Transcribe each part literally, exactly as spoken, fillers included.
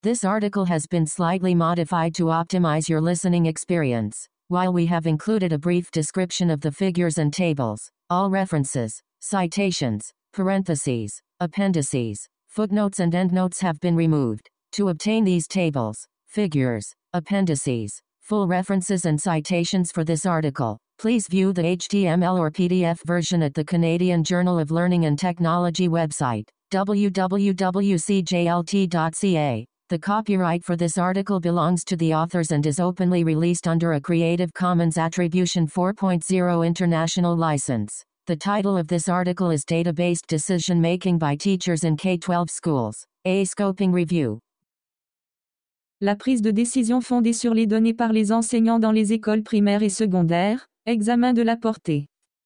This article has been slightly modified to optimize your listening experience. While we have included a brief description of the figures and tables, all references, citations, parentheses, appendices, footnotes and endnotes have been removed. To obtain these tables, figures, appendices, full references and citations for this article, please view the H T M L or P D F version at the Canadian Journal of Learning and Technology website, w w w dot c j l t dot c a. The copyright for this article belongs to the authors and is openly released under a Creative Commons Attribution four point oh international license. The title of this article is Data-Based Decision Making by Teachers in K twelve Schools. A Scoping Review. La prise de décision fondée sur les données par les enseignants dans les écoles primaires et secondaires. Examen de la portée.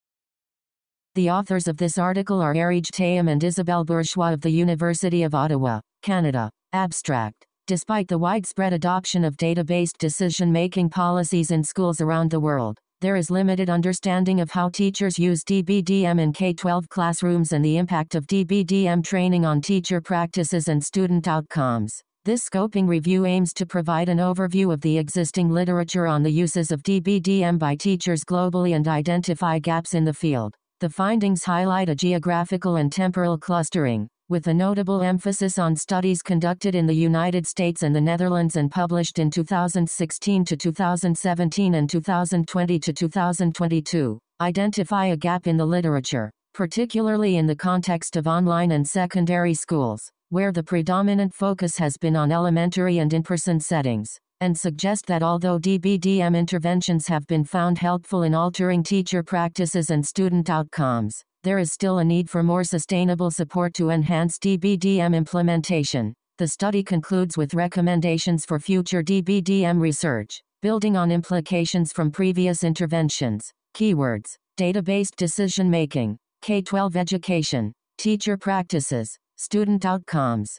The authors of this article are Erige Tayam and Isabelle Bourgeois of the University of Ottawa, Canada. Abstract. Despite the widespread adoption of data-based decision-making policies in schools around the world, there is limited understanding of how teachers use D B D M in K twelve classrooms and the impact of D B D M training on teacher practices and student outcomes. This scoping review aims to provide an overview of the existing literature on the uses of D B D M by teachers globally and identify gaps in the field. The findings highlight a geographical and temporal clustering, with a notable emphasis on studies conducted in the United States and the Netherlands and published in two thousand sixteen to two thousand seventeen and two thousand twenty to two thousand twenty-two, identify a gap in the literature, particularly in the context of online and secondary schools, where the predominant focus has been on elementary and in-person settings, and suggest that although D B D M interventions have been found helpful in altering teacher practices and student outcomes, there is still a need for more sustainable support to enhance D B D M implementation. The study concludes with recommendations for future D B D M research, building on implications from previous interventions. Keywords: data-based decision-making, K twelve education, teacher practices, student outcomes.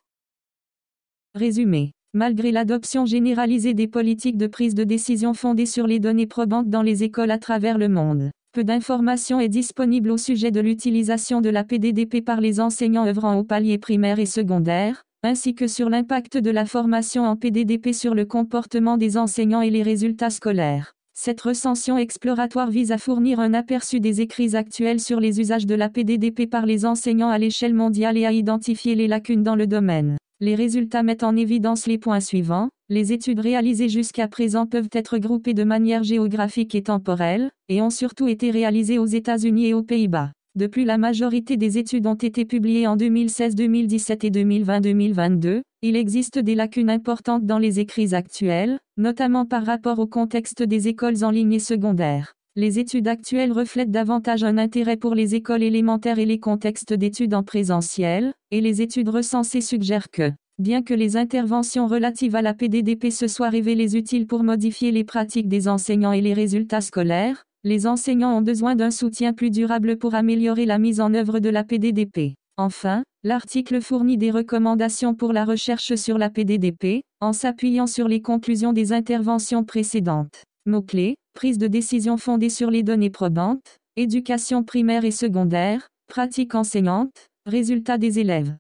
Résumé. Malgré l'adoption généralisée des politiques de prise de décision fondées sur les données probantes dans les écoles à travers le monde, peu d'informations est disponible au sujet de l'utilisation de la P D D P par les enseignants œuvrant au palier primaire et secondaire, ainsi que sur l'impact de la formation en P D D P sur le comportement des enseignants et les résultats scolaires. Cette recension exploratoire vise à fournir un aperçu des écrits actuels sur les usages de la P D D P par les enseignants à l'échelle mondiale et à identifier les lacunes dans le domaine. Les résultats mettent en évidence les points suivants. Les études réalisées jusqu'à présent peuvent être groupées de manière géographique et temporelle, et ont surtout été réalisées aux États-Unis et aux Pays-Bas. De plus, la majorité des études ont été publiées en deux mille seize deux mille dix-sept et deux mille vingt deux mille vingt-deux. Il existe des lacunes importantes dans les écrits actuels, notamment par rapport au contexte des écoles en ligne et secondaires. Les études actuelles reflètent davantage un intérêt pour les écoles élémentaires et les contextes d'études en présentiel, et les études recensées suggèrent que, bien que les interventions relatives à la P D D P se soient révélées utiles pour modifier les pratiques des enseignants et les résultats scolaires, les enseignants ont besoin d'un soutien plus durable pour améliorer la mise en œuvre de la P D D P. Enfin, l'article fournit des recommandations pour la recherche sur la P D D P, en s'appuyant sur les conclusions des interventions précédentes. Mots-clés: prise de décision fondée sur les données probantes, éducation primaire et secondaire, pratique enseignante, résultats des élèves.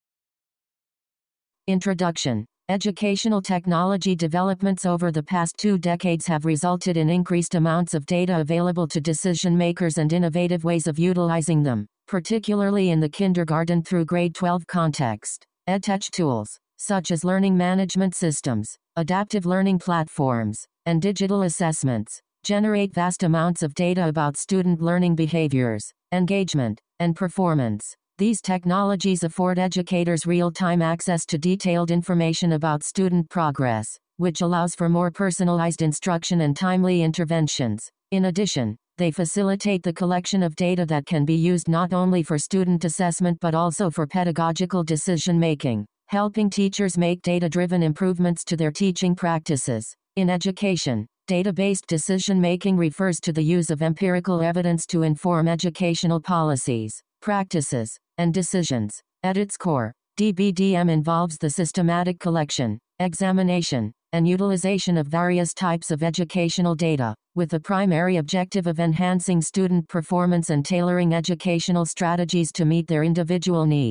Introduction. Educational technology developments over the past two decades have resulted in increased amounts of data available to decision makers and innovative ways of utilizing them, particularly in the kindergarten through grade twelve context. EdTech tools, such as learning management systems, adaptive learning platforms, and digital assessments, generate vast amounts of data about student learning behaviors, engagement, and performance. These technologies afford educators real-time access to detailed information about student progress, which allows for more personalized instruction and timely interventions. In addition, they facilitate the collection of data that can be used not only for student assessment but also for pedagogical decision-making, helping teachers make data-driven improvements to their teaching practices. In education, data-based decision-making refers to the use of empirical evidence to inform educational policies, practices, and decisions. At its core, D B D M involves the systematic collection, examination, and utilization of various types of educational data, with the primary objective of enhancing student performance and tailoring educational strategies to meet their individual needs.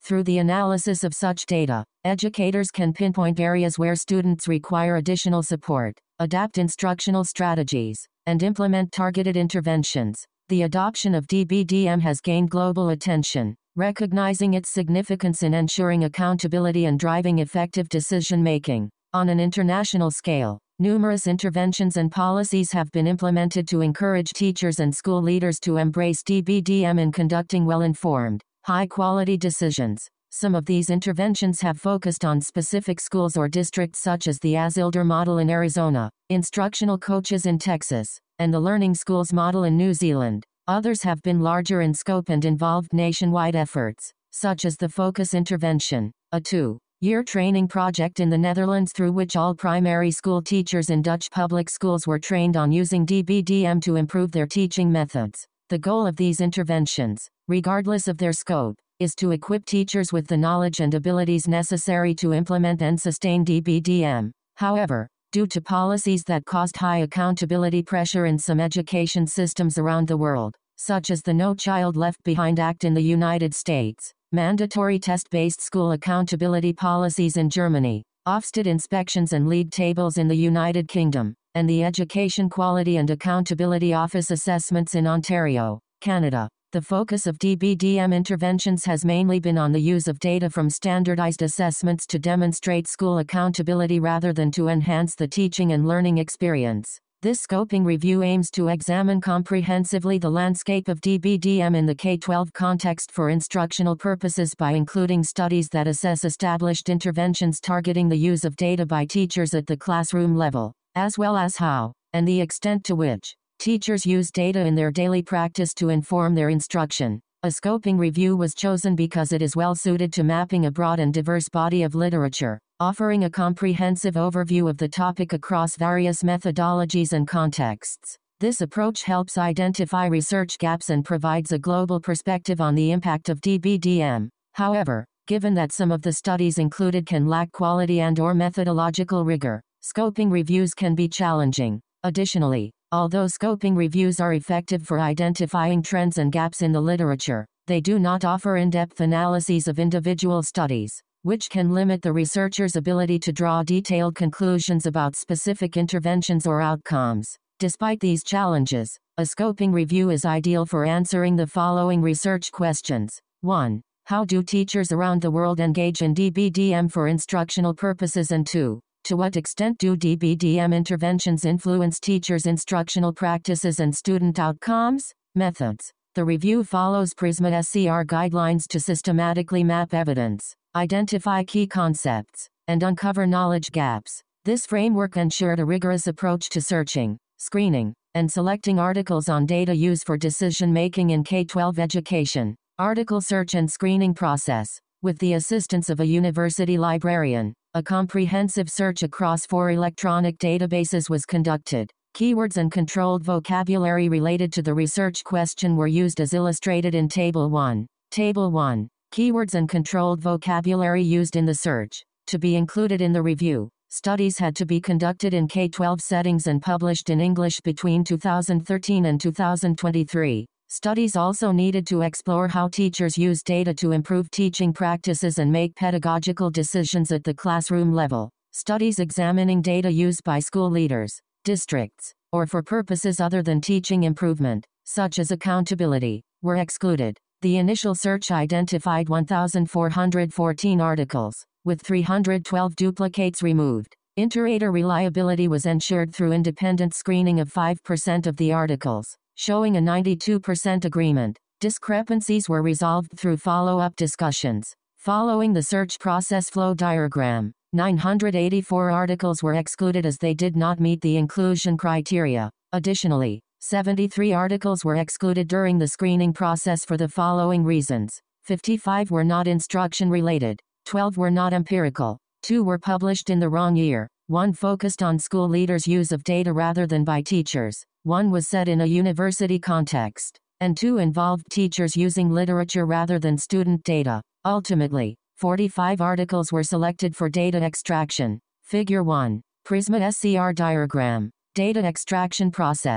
Through the analysis of such data, educators can pinpoint areas where students require additional support, adapt instructional strategies, and implement targeted interventions. The adoption of D B D M has gained global attention, recognizing its significance in ensuring accountability and driving effective decision-making. On an international scale, numerous interventions and policies have been implemented to encourage teachers and school leaders to embrace D B D M in conducting well-informed, high-quality decisions. Some of these interventions have focused on specific schools or districts such as the Azilder model in Arizona, instructional coaches in Texas, and the Learning Schools model in New Zealand. Others have been larger in scope and involved nationwide efforts, such as the Focus Intervention, a two-year training project in the Netherlands through which all primary school teachers in Dutch public schools were trained on using D B D M to improve their teaching methods. The goal of these interventions, regardless of their scope, is to equip teachers with the knowledge and abilities necessary to implement and sustain D B D M. However, due to policies that caused high accountability pressure in some education systems around the world, such as the No Child Left Behind Act in the United States, mandatory test-based school accountability policies in Germany, Ofsted inspections and league tables in the United Kingdom, and the Education Quality and Accountability Office assessments in Ontario, Canada. The focus of D B D M interventions has mainly been on the use of data from standardized assessments to demonstrate school accountability rather than to enhance the teaching and learning experience. This scoping review aims to examine comprehensively the landscape of D B D M in the K twelve context for instructional purposes by including studies that assess established interventions targeting the use of data by teachers at the classroom level, as well as how, and the extent to which, teachers use data in their daily practice to inform their instruction. A scoping review was chosen because it is well suited to mapping a broad and diverse body of literature, offering a comprehensive overview of the topic across various methodologies and contexts. This approach helps identify research gaps and provides a global perspective on the impact of D B D M. However, given that some of the studies included can lack quality and/or methodological rigor, scoping reviews can be challenging. Additionally, although scoping reviews are effective for identifying trends and gaps in the literature, they do not offer in-depth analyses of individual studies, which can limit the researcher's ability to draw detailed conclusions about specific interventions or outcomes. Despite these challenges, a scoping review is ideal for answering the following research questions. one. How do teachers around the world engage in D B D M for instructional purposes? And two. To what extent do D B D M interventions influence teachers' instructional practices and student outcomes? Methods. The review follows PRISMA S C R guidelines to systematically map evidence, identify key concepts, and uncover knowledge gaps. This framework ensured a rigorous approach to searching, screening, and selecting articles on data use for decision-making in K twelve education. Article search and screening process. With the assistance of a university librarian, a comprehensive search across four electronic databases was conducted. Keywords and controlled vocabulary related to the research question were used as illustrated in Table one. Table one. Keywords and controlled vocabulary used in the search. To be included in the review, studies had to be conducted in K twelve settings and published in English between two thousand thirteen and two thousand twenty-three. Studies also needed to explore how teachers use data to improve teaching practices and make pedagogical decisions at the classroom level. Studies examining data used by school leaders, districts, or for purposes other than teaching improvement, such as accountability, were excluded. The initial search identified one thousand four hundred fourteen articles, with three hundred twelve duplicates removed. Inter-rater reliability was ensured through independent screening of five percent of the articles, showing a ninety-two percent agreement. Discrepancies were resolved through follow-up discussions. Following the search process flow diagram, nine hundred eighty-four articles were excluded as they did not meet the inclusion criteria. Additionally, seventy-three articles were excluded during the screening process for the following reasons. fifty-five were not instruction-related, twelve were not empirical, two were published in the wrong year, one focused on school leaders' use of data rather than by teachers, one was set in a university context, and two involved teachers using literature rather than student data. Ultimately, forty-five articles were selected for data extraction. Figure one. PRISMA S C R diagram. Data extraction process.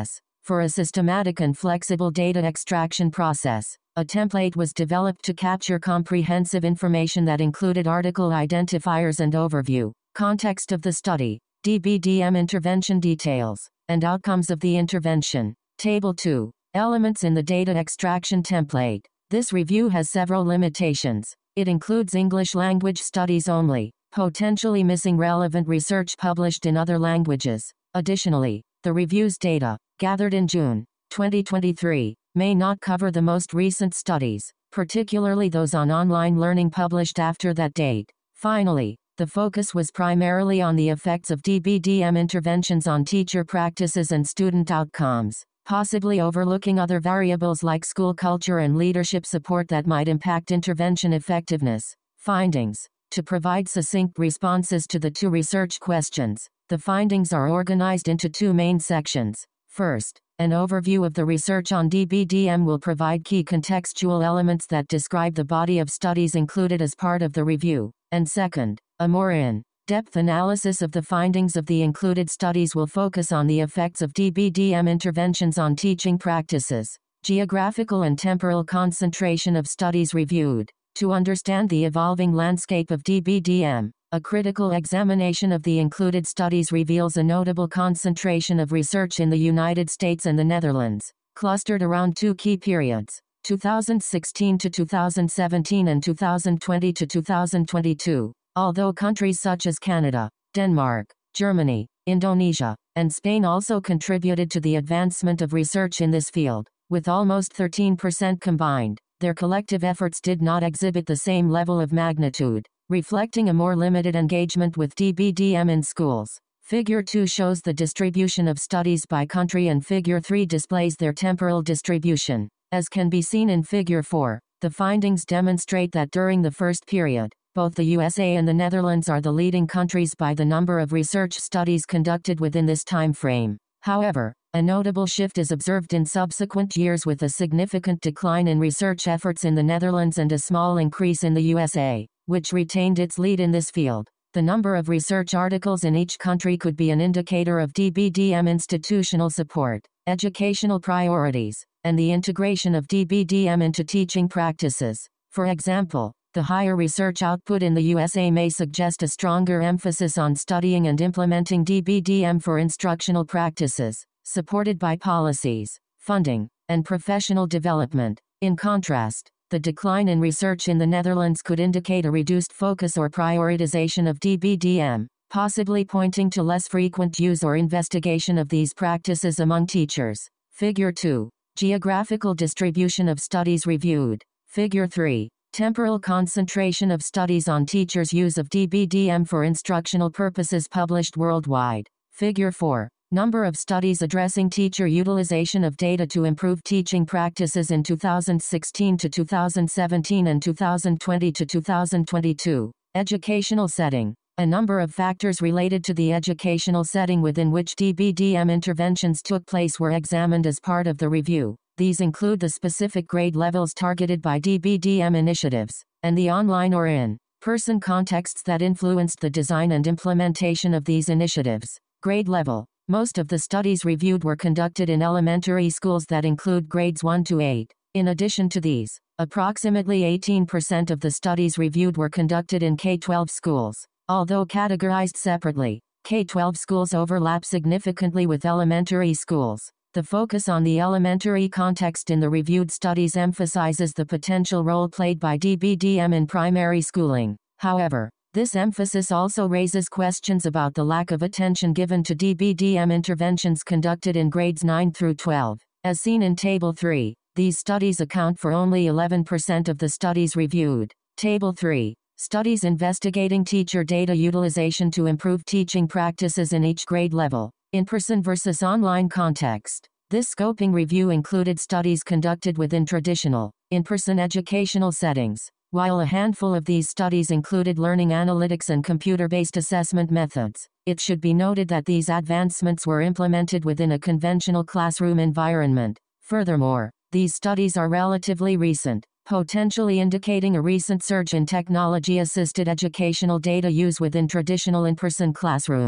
For a systematic and flexible data extraction process, a template was developed to capture comprehensive information that included article identifiers and overview, context of the study, D B D M intervention details, and outcomes of the intervention. Table two. Elements in the data extraction template. This review has several limitations. It includes English language studies only, potentially missing relevant research published in other languages. Additionally, the review's data, gathered in June twenty twenty-three, may not cover the most recent studies, particularly those on online learning published after that date. Finally, the focus was primarily on the effects of D B D M interventions on teacher practices and student outcomes, possibly overlooking other variables like school culture and leadership support that might impact intervention effectiveness. Findings. To provide succinct responses to the two research questions, the findings are organized into two main sections. First, an overview of the research on D B D M will provide key contextual elements that describe the body of studies included as part of the review. And second, a more in-depth analysis of the findings of the included studies will focus on the effects of D B D M interventions on teaching practices. Geographical and temporal concentration of studies reviewed. To understand the evolving landscape of D B D M, a critical examination of the included studies reveals a notable concentration of research in the United States and the Netherlands, clustered around two key periods, two thousand sixteen to two thousand seventeen and two thousand twenty to two thousand twenty-two. Although countries such as Canada, Denmark, Germany, Indonesia, and Spain also contributed to the advancement of research in this field, with almost thirteen percent combined, their collective efforts did not exhibit the same level of magnitude, reflecting a more limited engagement with D B D M in schools. Figure two shows the distribution of studies by country and Figure three displays their temporal distribution. As can be seen in Figure four, the findings demonstrate that during the first period, both the U S A and the Netherlands are the leading countries by the number of research studies conducted within this time frame. However, a notable shift is observed in subsequent years with a significant decline in research efforts in the Netherlands and a small increase in the U S A, which retained its lead in this field. The number of research articles in each country could be an indicator of D B D M institutional support, educational priorities, and the integration of D B D M into teaching practices. For example, the higher research output in the U S A may suggest a stronger emphasis on studying and implementing D B D M for instructional practices, supported by policies, funding, and professional development. In contrast, the decline in research in the Netherlands could indicate a reduced focus or prioritization of D B D M, possibly pointing to less frequent use or investigation of these practices among teachers. Figure two. Geographical distribution of studies reviewed. Figure three. Temporal concentration of studies on teachers' use of D B D M for instructional purposes published worldwide. Figure four. Number of studies addressing teacher utilization of data to improve teaching practices in two thousand sixteen to two thousand seventeen and two thousand twenty to two thousand twenty-two. Educational setting. A number of factors related to the educational setting within which D B D M interventions took place were examined as part of the review. These include the specific grade levels targeted by D B D M initiatives, and the online or in-person contexts that influenced the design and implementation of these initiatives. Grade level. Most of the studies reviewed were conducted in elementary schools that include grades one to eight. In addition to these, approximately eighteen percent of the studies reviewed were conducted in K twelve schools. Although categorized separately, K twelve schools overlap significantly with elementary schools. The focus on the elementary context in the reviewed studies emphasizes the potential role played by D B D M in primary schooling. However, this emphasis also raises questions about the lack of attention given to D B D M interventions conducted in grades nine through twelve. As seen in Table three, these studies account for only eleven percent of the studies reviewed. Table three. Studies investigating teacher data utilization to improve teaching practices in each grade level. In-person versus online context. This scoping review included studies conducted within traditional, in-person educational settings. While a handful of these studies included learning analytics and computer-based assessment methods, it should be noted that these advancements were implemented within a conventional classroom environment. Furthermore, these studies are relatively recent, potentially indicating a recent surge in technology-assisted educational data use within traditional in-person classrooms.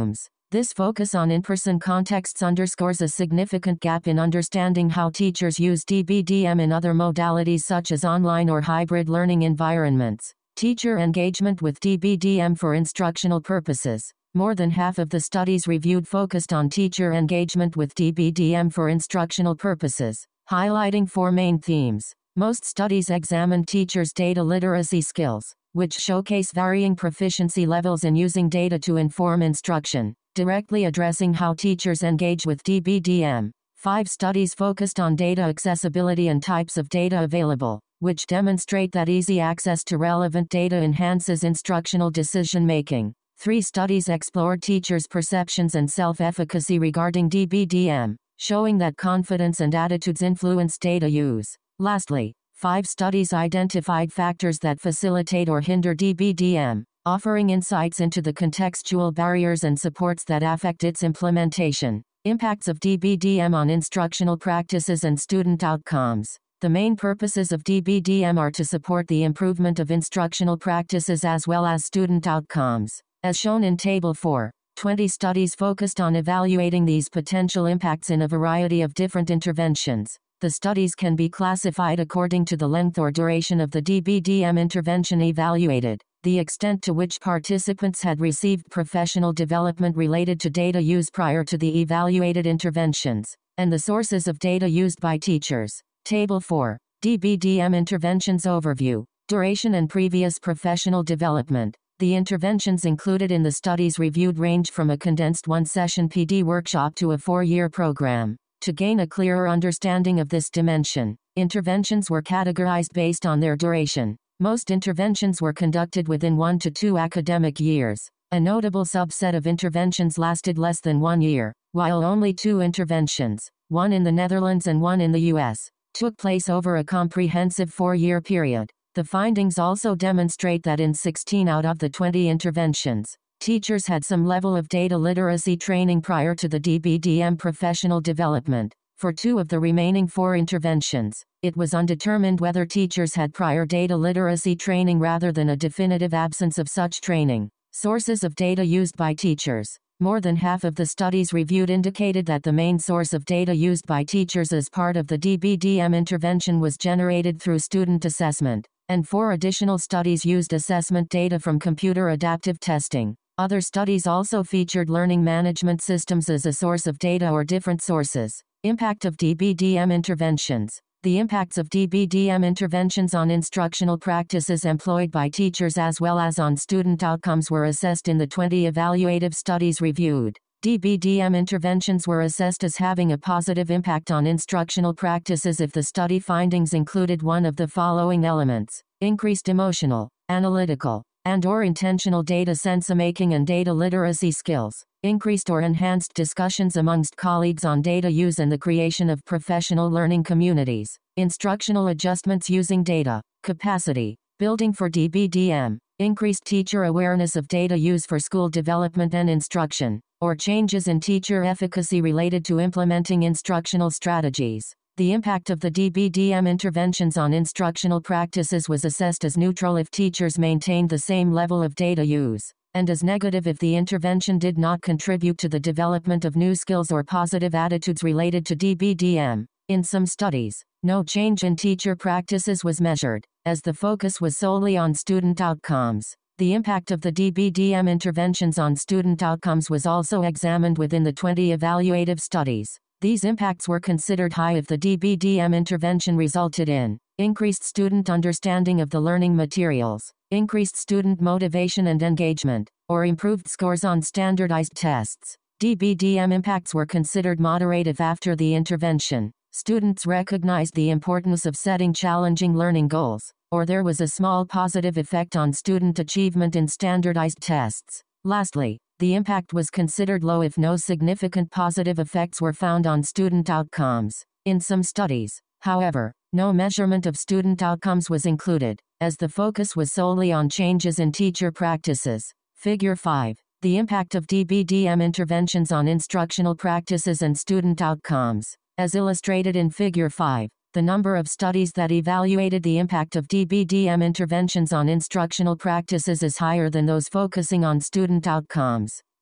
This focus on in-person contexts underscores a significant gap in understanding how teachers use D B D M in other modalities such as online or hybrid learning environments. Teacher engagement with D B D M for instructional purposes. More than half of the studies reviewed focused on teacher engagement with D B D M for instructional purposes, highlighting four main themes. Most studies examined teachers' data literacy skills, which showcase varying proficiency levels in using data to inform instruction, directly addressing how teachers engage with D B D M. Five studies focused on data accessibility and types of data available, which demonstrate that easy access to relevant data enhances instructional decision-making. Three studies explored teachers' perceptions and self-efficacy regarding D B D M, showing that confidence and attitudes influence data use. Lastly, five studies identified factors that facilitate or hinder D B D M, offering insights into the contextual barriers and supports that affect its implementation. Impacts of D B D M on instructional practices and student outcomes. The main purposes of D B D M are to support the improvement of instructional practices as well as student outcomes. As shown in Table four, twenty studies focused on evaluating these potential impacts in a variety of different interventions. The studies can be classified according to the length or duration of the D B D M intervention evaluated, the extent to which participants had received professional development related to data use prior to the evaluated interventions, and the sources of data used by teachers. Table four. D B D M Interventions Overview. Duration and previous professional development. The interventions included in the studies reviewed ranged from a condensed one-session P D workshop to a four-year program. To gain a clearer understanding of this dimension, interventions were categorized based on their duration. Most interventions were conducted within one to two academic years. A notable subset of interventions lasted less than one year, while only two interventions, one in the Netherlands and one in the U S, took place over a comprehensive four-year period. The findings also demonstrate that in sixteen out of the twenty interventions, teachers had some level of data literacy training prior to the D B D M professional development. For two of the remaining four interventions, it was undetermined whether teachers had prior data literacy training rather than a definitive absence of such training. Sources of data used by teachers. More than half of the studies reviewed indicated that the main source of data used by teachers as part of the D B D M intervention was generated through student assessment, and four additional studies used assessment data from computer adaptive testing. Other studies also featured learning management systems as a source of data or different sources. Impact of D B D M interventions. The impacts of D B D M interventions on instructional practices employed by teachers as well as on student outcomes were assessed in the twenty evaluative studies reviewed. D B D M interventions were assessed as having a positive impact on instructional practices if the study findings included one of the following elements: increased emotional, analytical, and/or intentional data sense-making and data literacy skills, increased or enhanced discussions amongst colleagues on data use and the creation of professional learning communities, instructional adjustments using data, capacity building for D B D M, increased teacher awareness of data use for school development and instruction, or changes in teacher efficacy related to implementing instructional strategies. The impact of the D B D M interventions on instructional practices was assessed as neutral if teachers maintained the same level of data use, and as negative if the intervention did not contribute to the development of new skills or positive attitudes related to D B D M. In some studies, no change in teacher practices was measured, as the focus was solely on student outcomes. The impact of the D B D M interventions on student outcomes was also examined within the twenty evaluative studies. These impacts were considered high if the D B D M intervention resulted in increased student understanding of the learning materials, increased student motivation and engagement, or improved scores on standardized tests. D B D M impacts were considered moderate if after the intervention, students recognized the importance of setting challenging learning goals, or there was a small positive effect on student achievement in standardized tests. Lastly, the impact was considered low if no significant positive effects were found on student outcomes. In some studies, however, no measurement of student outcomes was included, as the focus was solely on changes in teacher practices. Figure five. The impact of D B D M interventions on instructional practices and student outcomes. As illustrated in Figure five, the number of studies that evaluated the impact of D B D M interventions on instructional practices is higher than those focusing on student outcomes.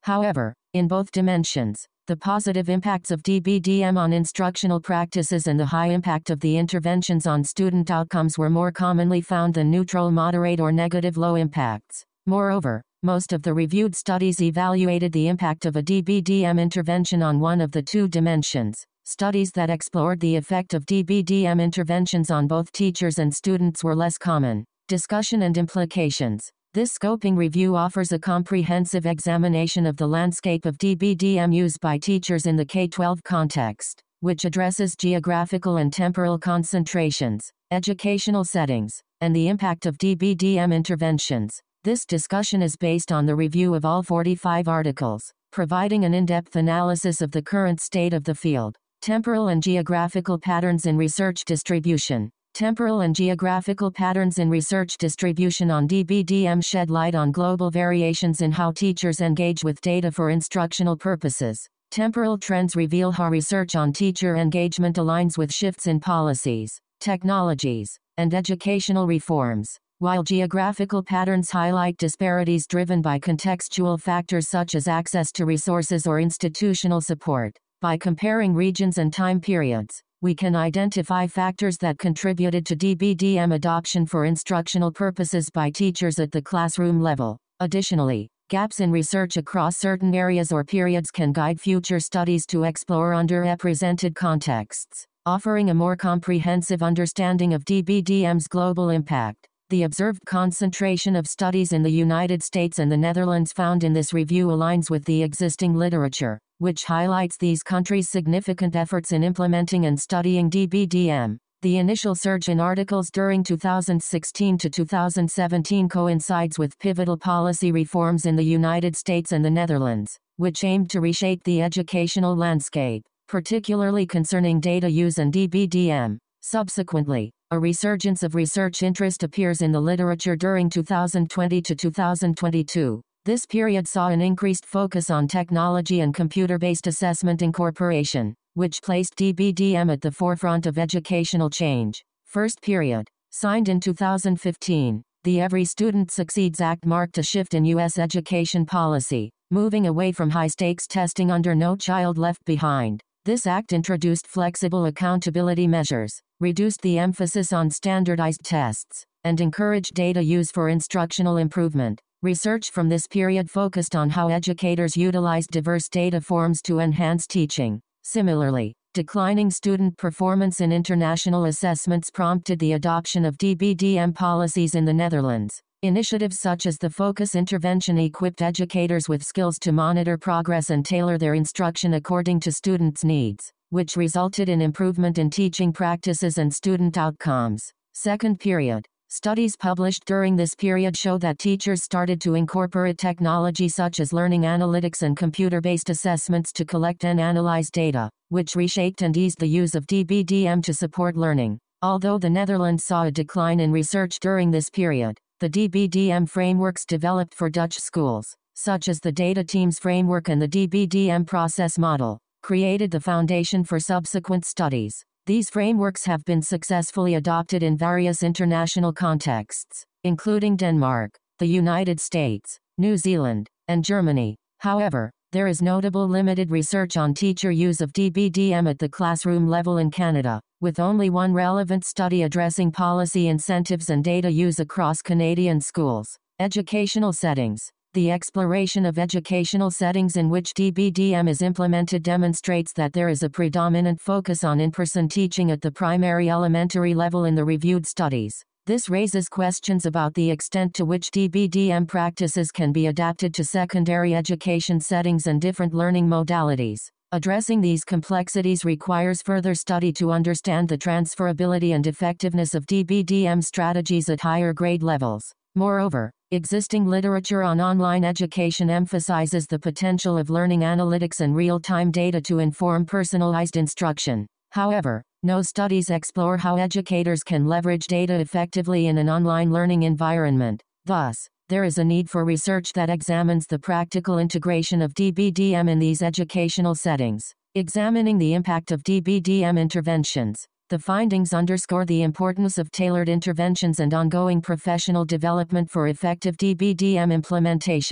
However, in both dimensions, the positive impacts of D B D M on instructional practices and the high impact of the interventions on student outcomes were more commonly found than neutral, moderate, or negative low impacts. Moreover, most of the reviewed studies evaluated the impact of a D B D M intervention on one of the two dimensions. Studies that explored the effect of D B D M interventions on both teachers and students were less common. Discussion and implications. This scoping review offers a comprehensive examination of the landscape of D B D M used by teachers in the K twelve context, which addresses geographical and temporal concentrations, educational settings, and the impact of D B D M interventions. This discussion is based on the review of all forty-five articles, providing an in-depth analysis of the current state of the field. Temporal and geographical patterns in research distribution. Temporal and geographical patterns in research distribution on D B D M shed light on global variations in how teachers engage with data for instructional purposes. Temporal trends reveal how research on teacher engagement aligns with shifts in policies, technologies, and educational reforms, while geographical patterns highlight disparities driven by contextual factors such as access to resources or institutional support. By comparing regions and time periods, we can identify factors that contributed to D B D M adoption for instructional purposes by teachers at the classroom level. Additionally, gaps in research across certain areas or periods can guide future studies to explore underrepresented contexts, offering a more comprehensive understanding of D B D M's global impact. The observed concentration of studies in the United States and the Netherlands found in this review aligns with the existing literature, which highlights these countries' significant efforts in implementing and studying D B D M. The initial surge in articles during two thousand sixteen to two thousand seventeen coincides with pivotal policy reforms in the United States and the Netherlands, which aimed to reshape the educational landscape, particularly concerning data use and D B D M. Subsequently, a resurgence of research interest appears in the literature during two thousand twenty to two thousand twenty-two. This period saw an increased focus on technology and computer-based assessment incorporation, which placed D B D M at the forefront of educational change. First period. Signed in two thousand fifteen, the Every Student Succeeds Act marked a shift in U S education policy, moving away from high-stakes testing under No Child Left Behind. This act introduced flexible accountability measures, reduced the emphasis on standardized tests, and encouraged data use for instructional improvement. Research from this period focused on how educators utilized diverse data forms to enhance teaching. Similarly, declining student performance in international assessments prompted the adoption of D B D M policies in the Netherlands. Initiatives such as the Focus intervention equipped educators with skills to monitor progress and tailor their instruction according to students' needs, which resulted in improvement in teaching practices and student outcomes. Second period. Studies published during this period show that teachers started to incorporate technology such as learning analytics and computer-based assessments to collect and analyze data, which reshaped and eased the use of D B D M to support learning. Although the Netherlands saw a decline in research during this period, the D B D M frameworks developed for Dutch schools, such as the Data Teams framework and the D B D M process model, created the foundation for subsequent studies. These frameworks have been successfully adopted in various international contexts, including Denmark, the United States, New Zealand, and Germany. However, there is notable limited research on teacher use of D B D M at the classroom level in Canada, with only one relevant study addressing policy incentives and data use across Canadian schools. Educational settings. The exploration of educational settings in which D B D M is implemented demonstrates that there is a predominant focus on in-person teaching at the primary elementary level in the reviewed studies. This raises questions about the extent to which D B D M practices can be adapted to secondary education settings and different learning modalities. Addressing these complexities requires further study to understand the transferability and effectiveness of D B D M strategies at higher grade levels. Moreover, existing literature on online education emphasizes the potential of learning analytics and real-time data to inform personalized instruction. However, no studies explore how educators can leverage data effectively in an online learning environment. Thus, there is a need for research that examines the practical integration of D B D M in these educational settings. Examining the impact of D B D M interventions. The findings underscore the importance of tailored interventions and ongoing professional development for effective D B D M implementation.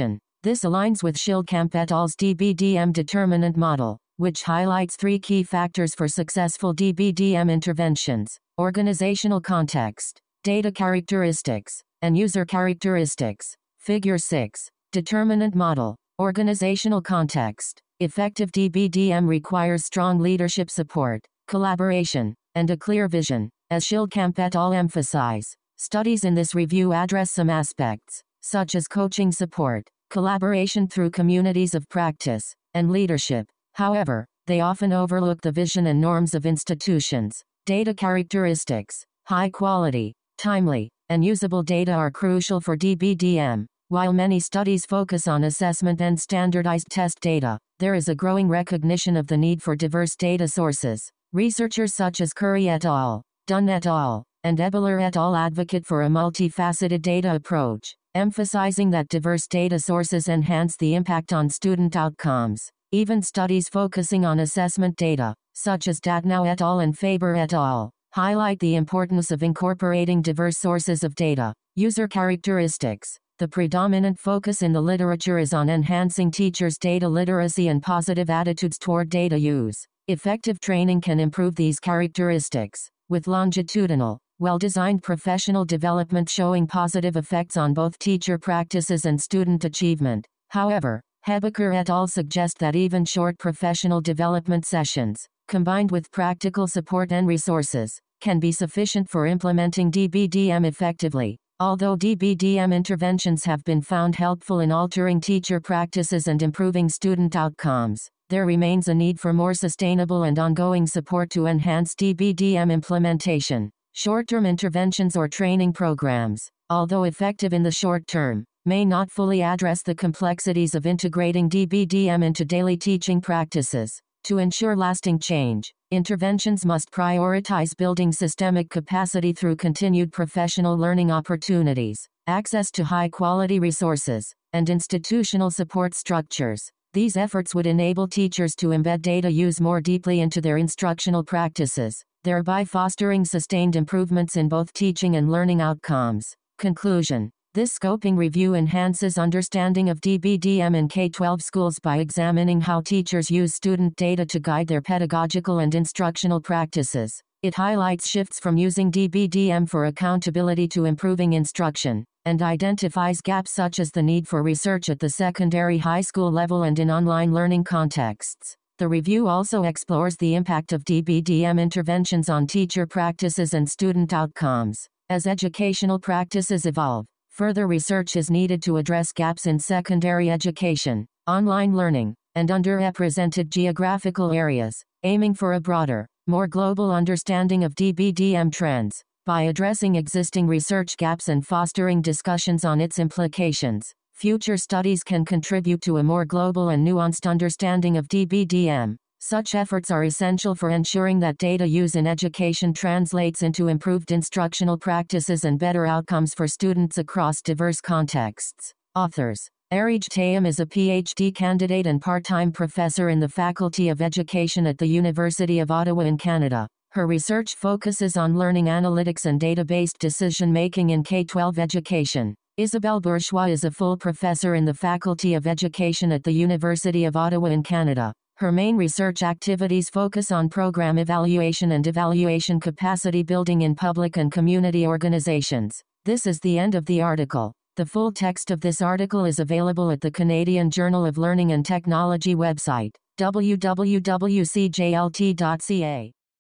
This aligns with Schildkamp et al.'s D B D M determinant model, which highlights three key factors for successful D B D M interventions: organizational context, data characteristics, and user characteristics. Figure six. Determinant model. Organizational context. Effective D B D M requires strong leadership support, collaboration, and a clear vision, as Schildkamp et al. Emphasize. Studies in this review address some aspects, such as coaching support, collaboration through communities of practice, and leadership. However, they often overlook the vision and norms of institutions. Data characteristics. High quality, timely, and usable data are crucial for D B D M. While many studies focus on assessment and standardized test data, there is a growing recognition of the need for diverse data sources. Researchers such as Curry et al., Dunn et al., and Ebeler et al. Advocate for a multifaceted data approach, emphasizing that diverse data sources enhance the impact on student outcomes. Even studies focusing on assessment data, such as Datnow et al. And Faber et al., highlight the importance of incorporating diverse sources of data. User characteristics. The predominant focus in the literature is on enhancing teachers' data literacy and positive attitudes toward data use. Effective training can improve these characteristics, with longitudinal, well-designed professional development showing positive effects on both teacher practices and student achievement. However, Hebeker et al. Suggest that even short professional development sessions, combined with practical support and resources, can be sufficient for implementing D B D M effectively. Although D B D M interventions have been found helpful in altering teacher practices and improving student outcomes, there remains a need for more sustainable and ongoing support to enhance D B D M implementation. Short-term interventions or training programs, although effective in the short term, may not fully address the complexities of integrating D B D M into daily teaching practices. To ensure lasting change, interventions must prioritize building systemic capacity through continued professional learning opportunities, access to high-quality resources, and institutional support structures. These efforts would enable teachers to embed data use more deeply into their instructional practices, thereby fostering sustained improvements in both teaching and learning outcomes. Conclusion. This scoping review enhances understanding of D B D M in K twelve schools by examining how teachers use student data to guide their pedagogical and instructional practices. It highlights shifts from using D B D M for accountability to improving instruction, and identifies gaps such as the need for research at the secondary high school level and in online learning contexts. The review also explores the impact of D B D M interventions on teacher practices and student outcomes. As educational practices evolve, further research is needed to address gaps in secondary education, online learning, and underrepresented geographical areas, aiming for a broader, more global understanding of D B D M trends. By addressing existing research gaps and fostering discussions on its implications, future studies can contribute to a more global and nuanced understanding of D B D M. Such efforts are essential for ensuring that data use in education translates into improved instructional practices and better outcomes for students across diverse contexts. Authors. Airij Tayyam is a P H D candidate and part-time professor in the Faculty of Education at the University of Ottawa in Canada. Her research focuses on learning analytics and data-based decision-making in K twelve education. Isabelle Bourgeois is a full professor in the Faculty of Education at the University of Ottawa in Canada. Her main research activities focus on program evaluation and evaluation capacity building in public and community organizations. This is the end of the article. The full text of this article is available at the Canadian Journal of Learning and Technology website, w w w dot c j l t dot c a.